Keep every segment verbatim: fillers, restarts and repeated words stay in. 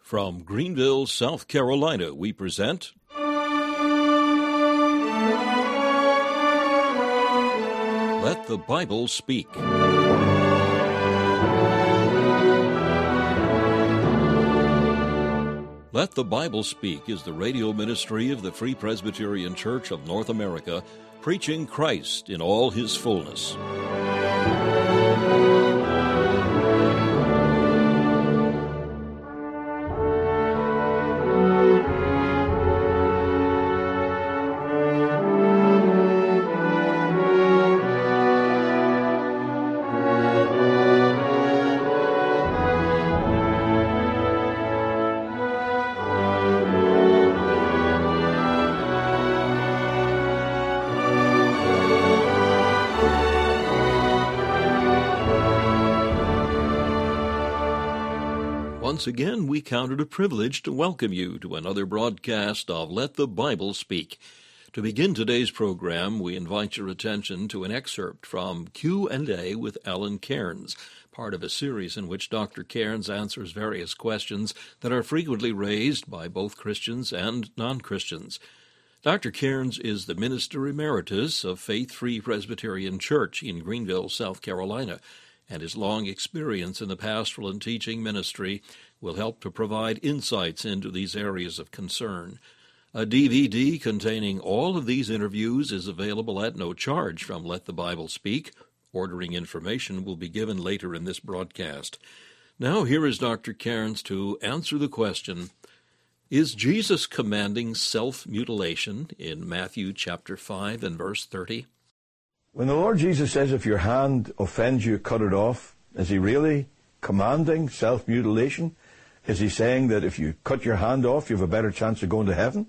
From Greenville, South Carolina, we present Let the Bible Speak. Let the Bible Speak is the radio ministry of the Free Presbyterian Church of North America, preaching Christ in all his fullness. Once again, we count it a privilege to welcome you to another broadcast of Let the Bible Speak. To begin today's program, we invite your attention to an excerpt from Q and A with Alan Cairns, part of a series in which Doctor Cairns answers various questions that are frequently raised by both Christians and non-Christians. Doctor Cairns is the Minister Emeritus of Faith Free Presbyterian Church in Greenville, South Carolina, and his long experience in the pastoral and teaching ministry will help to provide insights into these areas of concern. A D V D containing all of these interviews is available at no charge from Let the Bible Speak. Ordering information will be given later in this broadcast. Now here is Doctor Cairns to answer the question, is Jesus commanding self-mutilation in Matthew chapter five and verse thirty? When the Lord Jesus says, if your hand offends you, cut it off, is he really commanding self-mutilation? Is he saying that if you cut your hand off, you have a better chance of going to heaven?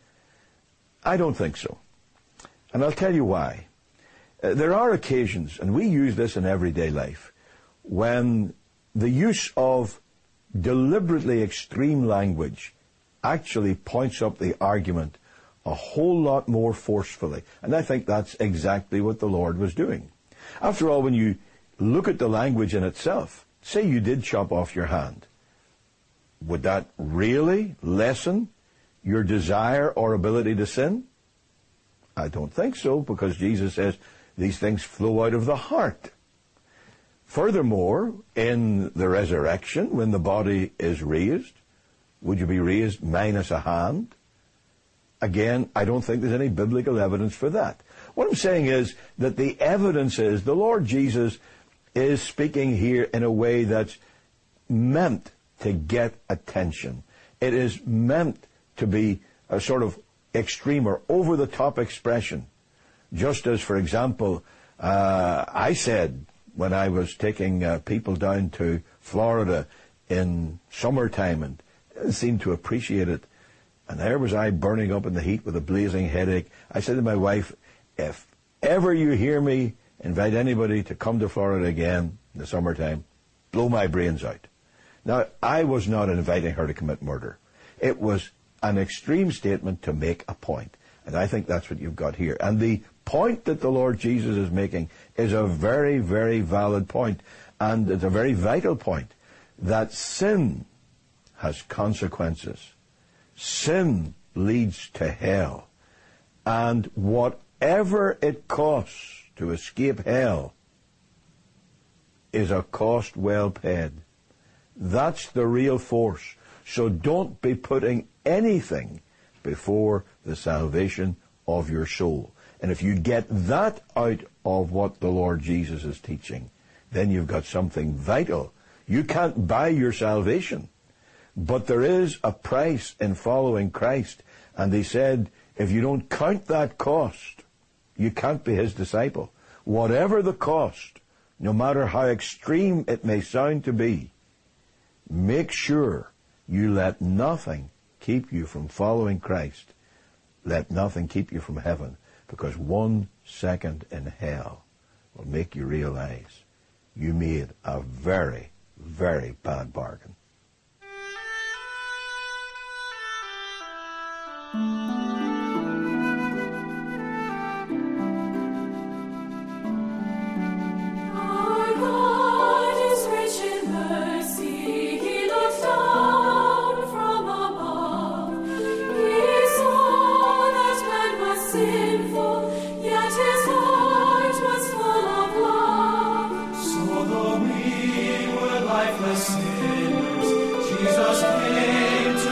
I don't think so. And I'll tell you why. Uh, there are occasions, and we use this in everyday life, when the use of deliberately extreme language actually points up the argument a whole lot more forcefully. And I think that's exactly what the Lord was doing. After all, when you look at the language in itself, say you did chop off your hand, would that really lessen your desire or ability to sin? I don't think so, because Jesus says these things flow out of the heart. Furthermore, in the resurrection, when the body is raised, would you be raised minus a hand? Again, I don't think there's any biblical evidence for that. What I'm saying is that the evidence is the Lord Jesus is speaking here in a way that's meant to get attention. It is meant to be a sort of extreme or over-the-top expression. Just as, for example, uh, I said when I was taking uh, people down to Florida in summertime and seemed to appreciate it, and there was I burning up in the heat with a blazing headache. I said to my wife, if ever you hear me invite anybody to come to Florida again in the summertime, blow my brains out. Now, I was not inviting her to commit murder. It was an extreme statement to make a point. And I think that's what you've got here. And the point that the Lord Jesus is making is a very, very valid point. And it's a very vital point, that sin has consequences. Sin leads to hell. And whatever it costs to escape hell is a cost well paid. That's the real force. So don't be putting anything before the salvation of your soul. And if you get that out of what the Lord Jesus is teaching, then you've got something vital. You can't buy your salvation. But there is a price in following Christ. And he said, if you don't count that cost, you can't be his disciple. Whatever the cost, no matter how extreme it may sound to be, make sure you let nothing keep you from following Christ. Let nothing keep you from heaven, because one second in hell will make you realize you made a very, very bad bargain. Our God is rich in mercy. He looks down from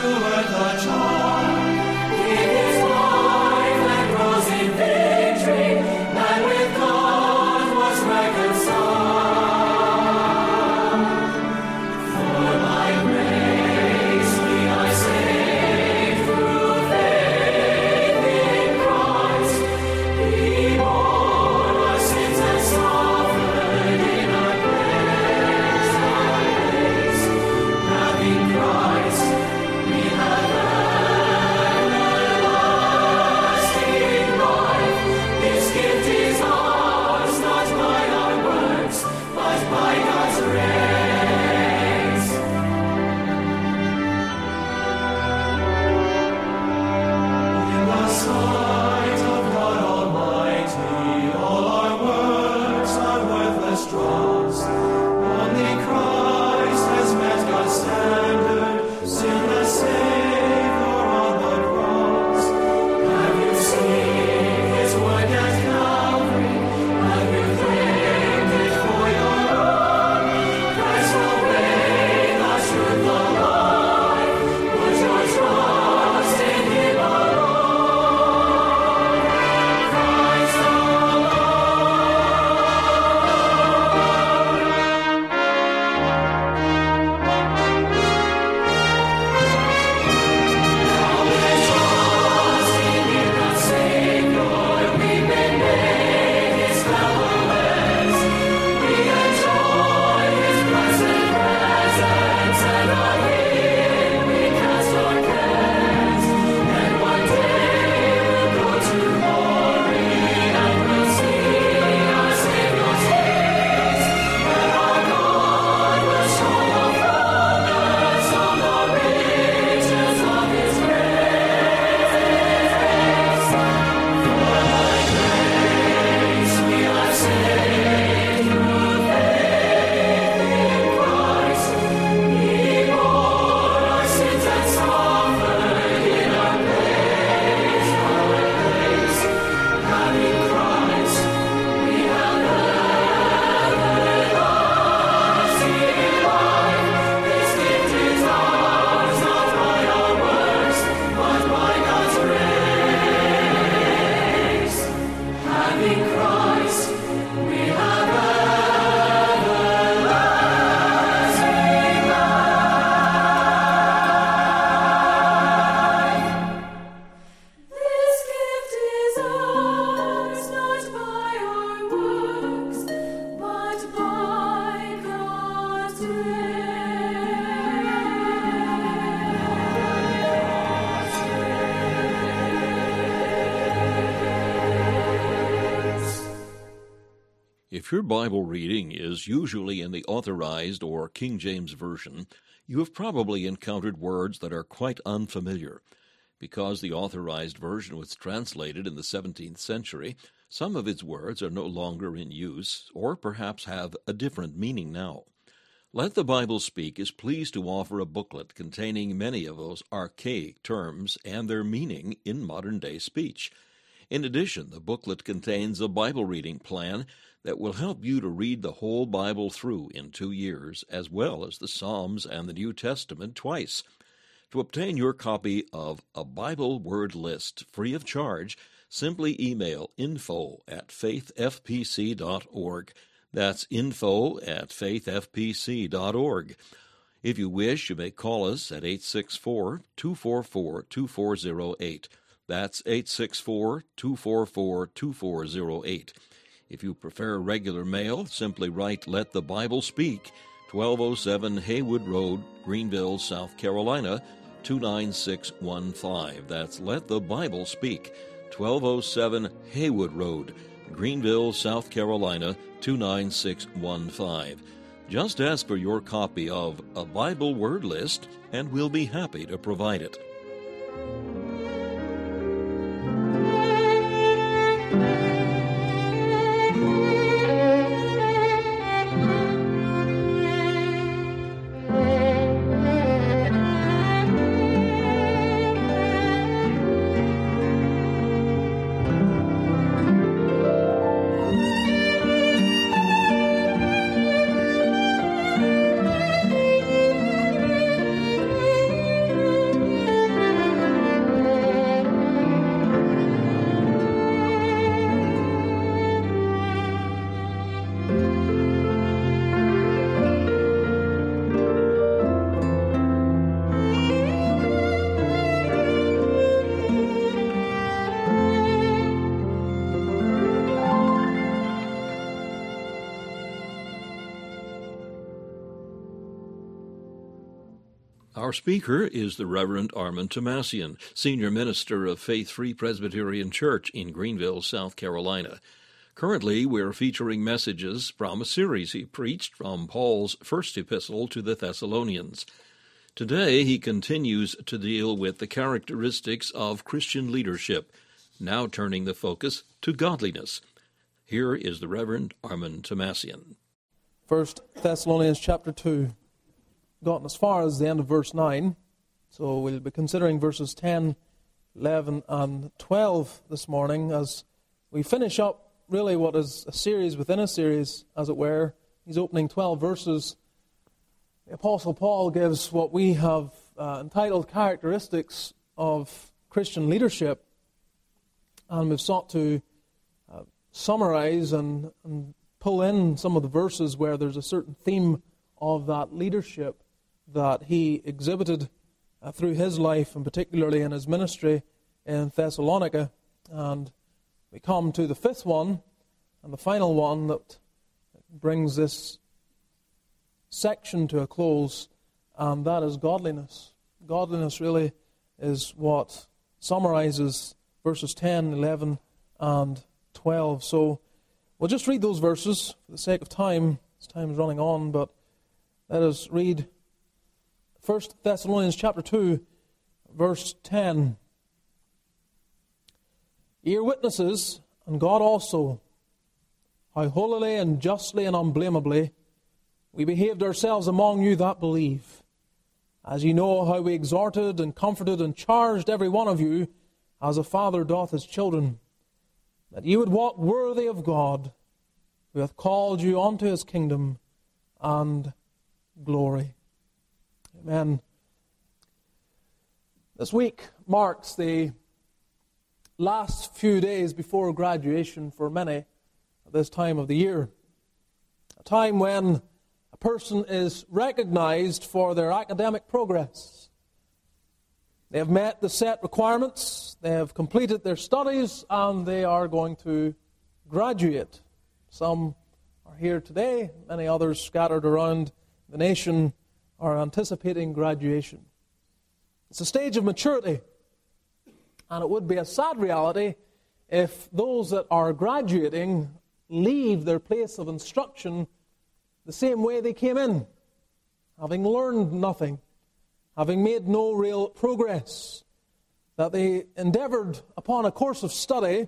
If your Bible reading is usually in the Authorized or King James Version, you have probably encountered words that are quite unfamiliar. Because the Authorized Version was translated in the seventeenth century, some of its words are no longer in use, or perhaps have a different meaning now. Let the Bible Speak is pleased to offer a booklet containing many of those archaic terms and their meaning in modern-day speech. In addition, the booklet contains a Bible reading plan that will help you to read the whole Bible through in two years, as well as the Psalms and the New Testament twice. To obtain your copy of A Bible Word List free of charge, simply email info at faith f p c dot org. That's info at faith f p c dot org. If you wish, you may call us at eight six four, two four four, two four zero eight. That's eight six four, two four four, two four zero eight. If you prefer regular mail, simply write Let the Bible Speak, twelve oh seven Haywood Road, Greenville, South Carolina, two nine six one five. That's Let the Bible Speak, twelve oh seven Haywood Road, Greenville, South Carolina, two nine six one five. Just ask for your copy of A Bible Word List, and we'll be happy to provide it. Our speaker is the Reverend Armand Tomassian, Senior Minister of Faith Free Presbyterian Church in Greenville, South Carolina. Currently, we're featuring messages from a series he preached from Paul's first epistle to the Thessalonians. Today, he continues to deal with the characteristics of Christian leadership, now turning the focus to godliness. Here is the Reverend Armand Tomassian. First Thessalonians chapter two. Gotten as far as the end of verse nine, so we'll be considering verses ten, eleven, and twelve this morning as we finish up really what is a series within a series, as it were. These opening twelve verses, the Apostle Paul gives what we have uh, entitled characteristics of Christian leadership, and we've sought to uh, summarize and, and pull in some of the verses where there's a certain theme of that leadership that he exhibited uh, through his life, and particularly in his ministry in Thessalonica. And we come to the fifth one, and the final one that brings this section to a close, and that is godliness. Godliness really is what summarizes verses ten, eleven, and twelve. So we'll just read those verses for the sake of time. This time is running on, but let us read First Thessalonians chapter two, verse ten. Ye are witnesses, and God also, how holily and justly and unblameably we behaved ourselves among you that believe, as ye know how we exhorted and comforted and charged every one of you, as a father doth his children, that ye would walk worthy of God, who hath called you unto his kingdom and glory. Amen. This week marks the last few days before graduation for many at this time of the year. A time when a person is recognized for their academic progress. They have met the set requirements, they have completed their studies, and they are going to graduate. Some are here today, many others scattered around the nation are anticipating graduation. It's a stage of maturity, and it would be a sad reality if those that are graduating leave their place of instruction the same way they came in, having learned nothing, having made no real progress, that they endeavored upon a course of study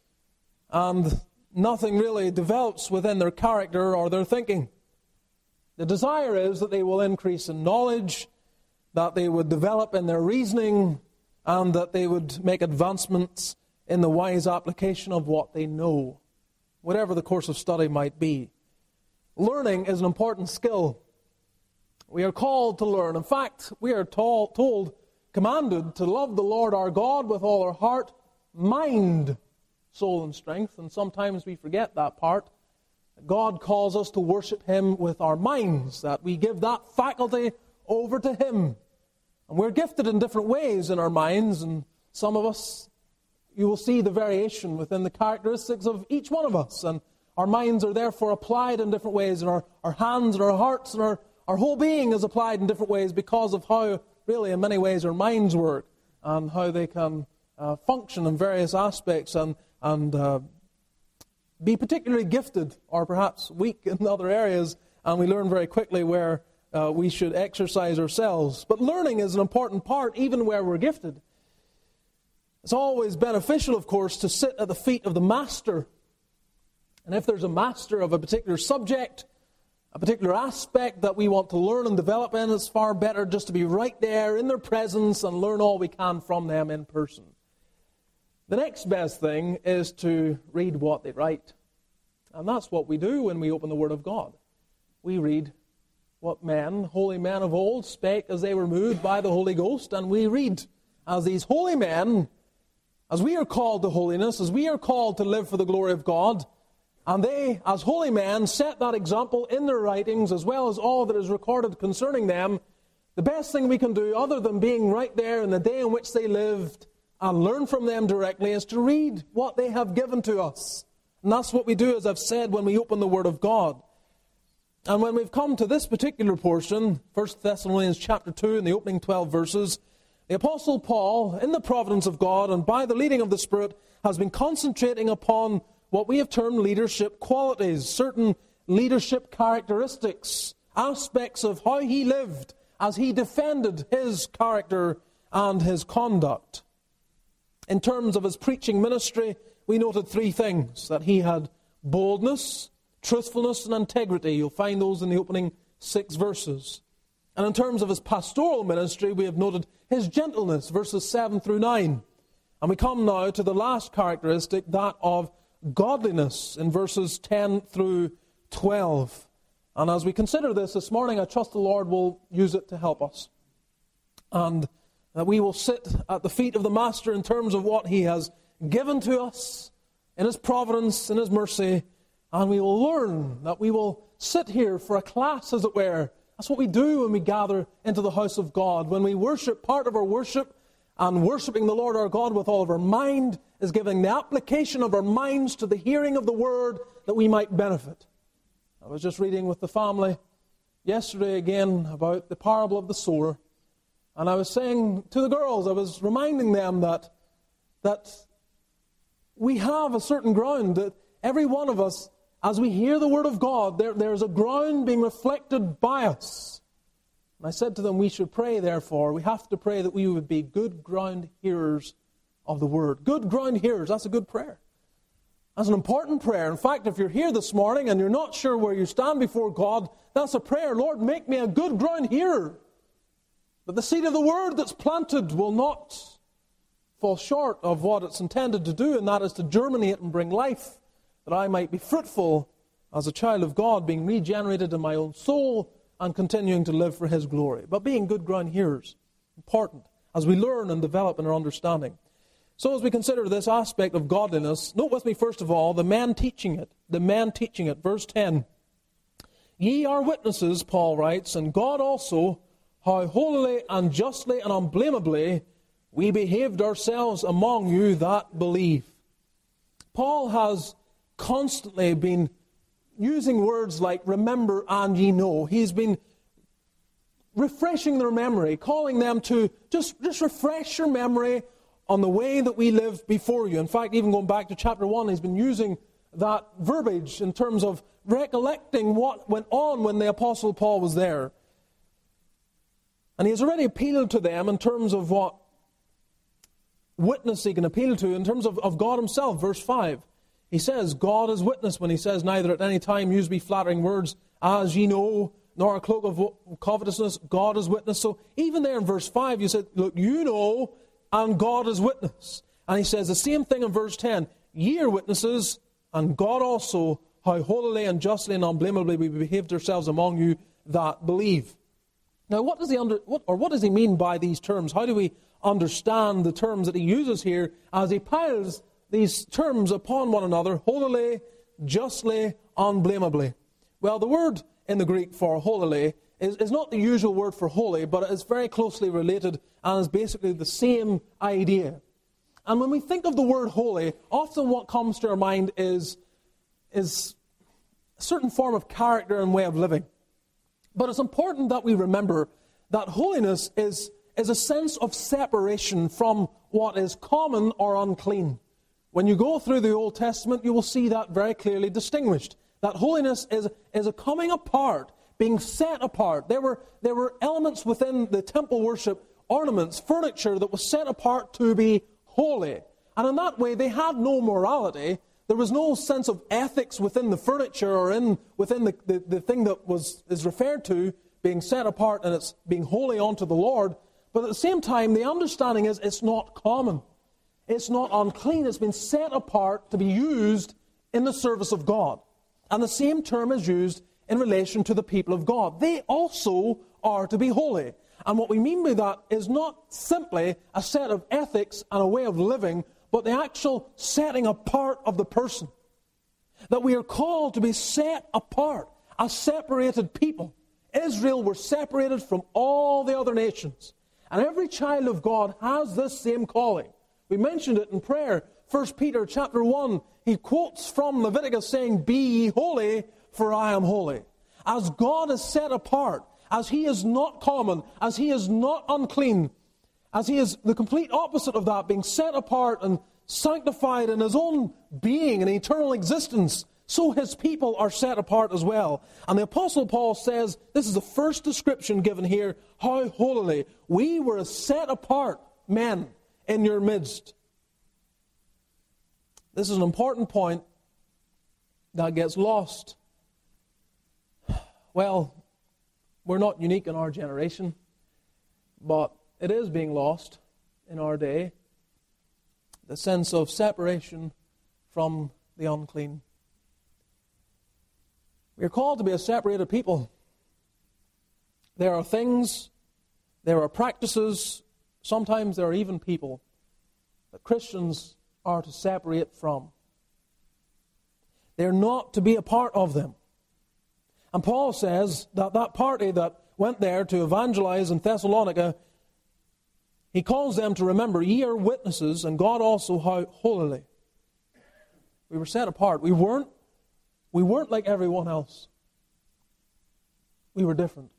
and nothing really develops within their character or their thinking. The desire is that they will increase in knowledge, that they would develop in their reasoning, and that they would make advancements in the wise application of what they know, whatever the course of study might be. Learning is an important skill. We are called to learn. In fact, we are told, told, commanded to love the Lord our God with all our heart, mind, soul, and strength. And sometimes we forget that part. God calls us to worship Him with our minds, that we give that faculty over to Him. And we're gifted in different ways in our minds, and some of us, you will see the variation within the characteristics of each one of us. And our minds are therefore applied in different ways, and our, our hands and our hearts and our, our whole being is applied in different ways because of how, really, in many ways, our minds work and how they can uh, function in various aspects and, and uh, be particularly gifted or perhaps weak in other areas, and we learn very quickly where uh, we should exercise ourselves. But learning is an important part even where we're gifted. It's always beneficial, of course, to sit at the feet of the master. And if there's a master of a particular subject, a particular aspect that we want to learn and develop in, it's far better just to be right there in their presence and learn all we can from them in person. The next best thing is to read what they write. And that's what we do when we open the Word of God. We read what men, holy men of old, spake as they were moved by the Holy Ghost, and we read as these holy men, as we are called to holiness, as we are called to live for the glory of God, and they, as holy men, set that example in their writings as well as all that is recorded concerning them. The best thing we can do, other than being right there in the day in which they lived, and learn from them directly, is to read what they have given to us. And that's what we do, as I've said, when we open the Word of God. And when we've come to this particular portion, First Thessalonians chapter two, in the opening twelve verses, the Apostle Paul, in the providence of God and by the leading of the Spirit, has been concentrating upon what we have termed leadership qualities, certain leadership characteristics, aspects of how he lived as he defended his character and his conduct. In terms of his preaching ministry, we noted three things: that he had boldness, truthfulness, and integrity. You'll find those in the opening six verses. And in terms of his pastoral ministry, we have noted his gentleness, verses seven through nine. And we come now to the last characteristic, that of godliness, in verses ten through twelve. And as we consider this this morning, I trust the Lord will use it to help us. And that we will sit at the feet of the Master in terms of what he has given to us in his providence, in his mercy, and we will learn, that we will sit here for a class, as it were. That's what we do when we gather into the house of God. When we worship, part of our worship and worshipping the Lord our God with all of our mind is giving the application of our minds to the hearing of the Word, that we might benefit. I was just reading with the family yesterday again about the parable of the sower. And I was saying to the girls, I was reminding them that, that we have a certain ground, that every one of us, as we hear the Word of God, there, there's a ground being reflected by us. And I said to them, we should pray, therefore, we have to pray that we would be good ground hearers of the Word. Good ground hearers, that's a good prayer. That's an important prayer. In fact, if you're here this morning and you're not sure where you stand before God, that's a prayer. Lord, make me a good ground hearer, that the seed of the Word that's planted will not fall short of what it's intended to do, and that is to germinate and bring life, that I might be fruitful as a child of God, being regenerated in my own soul and continuing to live for His glory. But being good ground hearers, important, as we learn and develop in our understanding. So as we consider this aspect of godliness, note with me first of all the man teaching it. The man teaching it. Verse ten. Ye are witnesses, Paul writes, and God also, how holily and justly and unblameably we behaved ourselves among you that believe. Paul has constantly been using words like remember and ye know. He's been refreshing their memory, calling them to just, just refresh your memory on the way that we live before you. In fact, even going back to chapter one, he's been using that verbiage in terms of recollecting what went on when the Apostle Paul was there. And he has already appealed to them in terms of what witness he can appeal to, in terms of, of God himself. Verse five, he says, God is witness, when he says, neither at any time use be flattering words, as ye know, nor a cloak of covetousness. God is witness. So even there in verse five, you said, look, you know, and God is witness. And he says the same thing in verse ten. Ye are witnesses, and God also, how holily and justly and unblameably we behaved ourselves among you that believe. Now, what does he under, what, or what does he mean by these terms? How do we understand the terms that he uses here as he piles these terms upon one another? Holily, justly, unblameably. Well, the word in the Greek for holily is, is not the usual word for holy, but it is very closely related and is basically the same idea. And when we think of the word holy, often what comes to our mind is, is a certain form of character and way of living. But it's important that we remember that holiness is, is a sense of separation from what is common or unclean. When you go through the Old Testament, you will see that very clearly distinguished. That holiness is, is a coming apart, being set apart. There were, there were elements within the temple worship, ornaments, furniture that was set apart to be holy. And in that way, they had no morality. There was no sense of ethics within the furniture or in within the, the, the thing that was is referred to being set apart and it's being holy unto the Lord. But at the same time, the understanding is it's not common. It's not unclean. It's been set apart to be used in the service of God. And the same term is used in relation to the people of God. They also are to be holy. And what we mean by that is not simply a set of ethics and a way of living, but the actual setting apart of the person. That we are called to be set apart, a separated people. Israel were separated from all the other nations. And every child of God has this same calling. We mentioned it in prayer. First Peter chapter one, he quotes from Leviticus saying, be ye holy, for I am holy. As God is set apart, as He is not common, as He is not unclean, as He is the complete opposite of that, being set apart and sanctified in His own being and eternal existence, so His people are set apart as well. And the Apostle Paul says, this is the first description given here, how holily. We were set apart men in your midst. This is an important point that gets lost. Well, we're not unique in our generation, but it is being lost in our day. The sense of separation from the unclean. We are called to be a separated people. There are things, there are practices, sometimes there are even people that Christians are to separate from. They're not to be a part of them. And Paul says that that party that went there to evangelize in Thessalonica, he calls them to remember, ye are witnesses, and God also how holily. We were set apart. We weren't, we weren't like everyone else. We were different.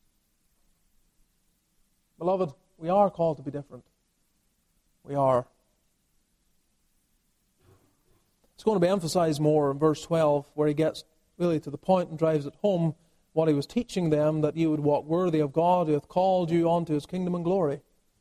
Beloved, we are called to be different. We are. It's going to be emphasized more in verse twelve, where he gets really to the point and drives it home what he was teaching them, that you would walk worthy of God who hath called you unto His kingdom and glory.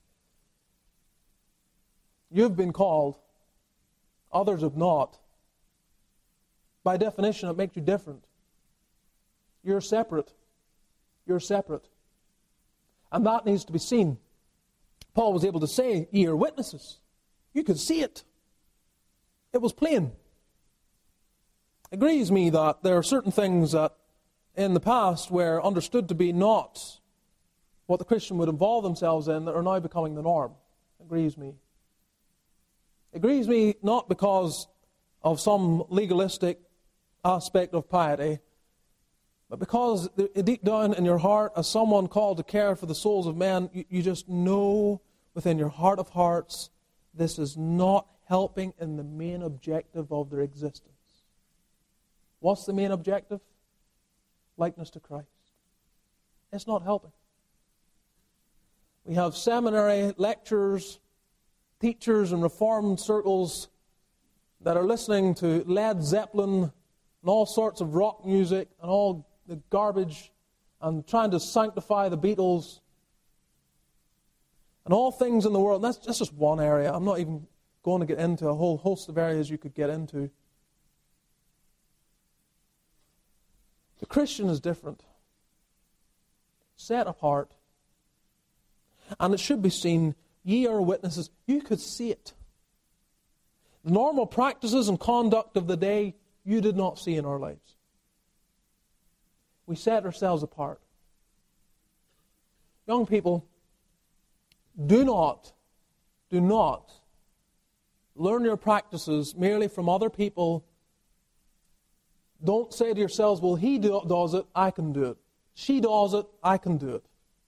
You've been called. Others have not. By definition, it makes you different. You're separate. You're separate. And that needs to be seen. Paul was able to say, ye are witnesses. You could see it. It was plain. It grieves me that there are certain things that in the past were understood to be not what the Christian would involve themselves in that are now becoming the norm. It grieves me. It grieves me not because of some legalistic aspect of piety, but because deep down in your heart, as someone called to care for the souls of men, you, you just know within your heart of hearts, this is not helping in the main objective of their existence. What's the main objective? Likeness to Christ. It's not helping. We have seminary lecturers, teachers in Reformed circles that are listening to Led Zeppelin and all sorts of rock music and all the garbage and trying to sanctify the Beatles and all things in the world. And that's, that's just one area. I'm not even going to get into a whole host of areas you could get into. The Christian is different. Set apart. And it should be seen, ye are witnesses. You could see it. The normal practices and conduct of the day, you did not see in our lives. We set ourselves apart. Young people, do not, do not learn your practices merely from other people. Don't say to yourselves, well, he do, does it, I can do it. She does it, I can do it.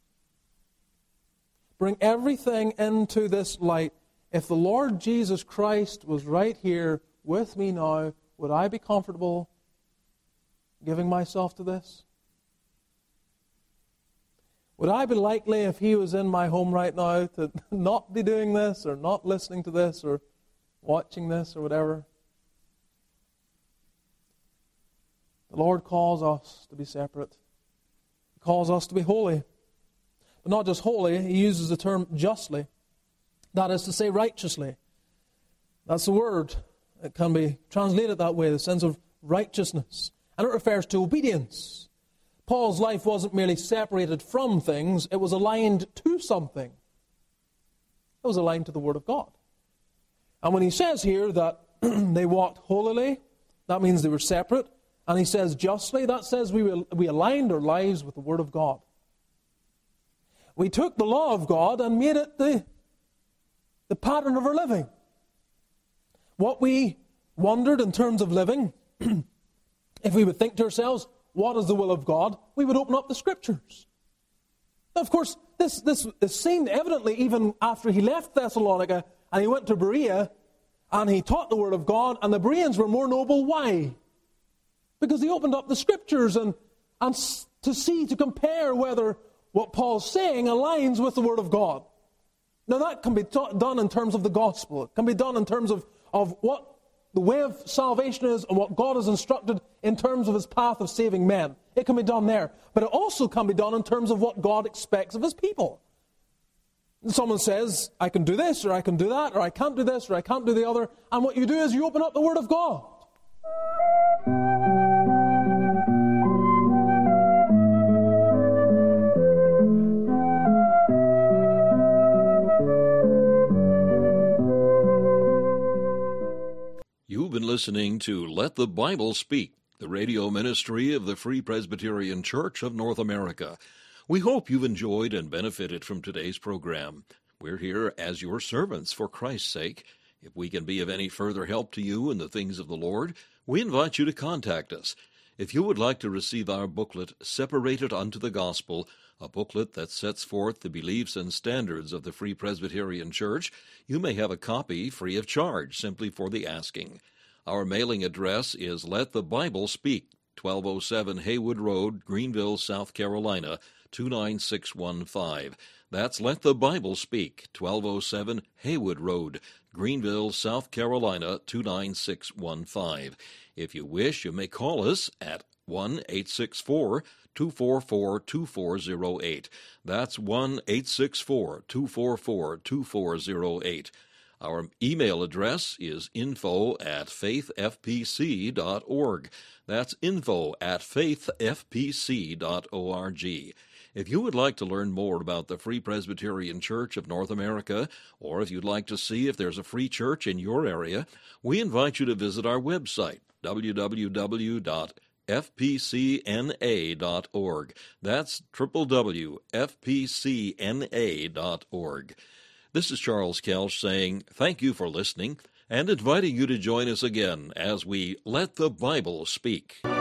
Bring everything into this light. If the Lord Jesus Christ was right here with me now, would I be comfortable giving myself to this? Would I be likely, if He was in my home right now, to not be doing this, or not listening to this, or watching this, or whatever? The Lord calls us to be separate. He calls us to be holy. But not just holy, He uses the term justly. That is to say, righteously. That's the word. It can be translated that way, the sense of righteousness. And it refers to obedience. Paul's life wasn't merely separated from things, it was aligned to something. It was aligned to the Word of God. And when he says here that they walked holily, that means they were separate. And he says justly, that says we, we aligned our lives with the Word of God. We took the law of God and made it the, the pattern of our living. What we wondered in terms of living, if we would think to ourselves, what is the will of God? We would open up the Scriptures. Now, of course, this, this is seen evidently even after he left Thessalonica and he went to Berea and he taught the Word of God, and the Bereans were more noble. Why? Because he opened up the Scriptures, and, and to see, to compare whether what Paul's saying aligns with the Word of God. Now that can be ta- done in terms of the gospel. It can be done in terms of, of what the way of salvation is and what God has instructed in terms of His path of saving men. It can be done there. But it also can be done in terms of what God expects of His people. Someone says, I can do this, or I can do that, or I can't do this, or I can't do the other. And what you do is you open up the Word of God. You've been listening to Let the Bible Speak, the radio ministry of the Free Presbyterian Church of North America. We hope you've enjoyed and benefited from today's program. We're here as your servants for Christ's sake. If we can be of any further help to you in the things of the Lord, we invite you to contact us. If you would like to receive our booklet, Separated Unto the Gospel, a booklet that sets forth the beliefs and standards of the Free Presbyterian Church, you may have a copy free of charge, simply for the asking. Our mailing address is Let the Bible Speak, twelve oh seven Haywood Road, Greenville, South Carolina, two nine six one five. That's Let the Bible Speak, twelve oh seven Haywood Road, Greenville, South Carolina, two nine six one five. If you wish, you may call us at one eight six four, two four four, two four zero eight. That's one eight six four, two four four, two four zero eight. Our email address is info at faith f p c dot org. That's info at faith f p c dot org. If you would like to learn more about the Free Presbyterian Church of North America, or if you'd like to see if there's a free church in your area, we invite you to visit our website, w w w dot f p c n a dot org. That's w w w dot f p c n a dot org. This is Charles Kelsch saying thank you for listening and inviting you to join us again as we Let the Bible Speak.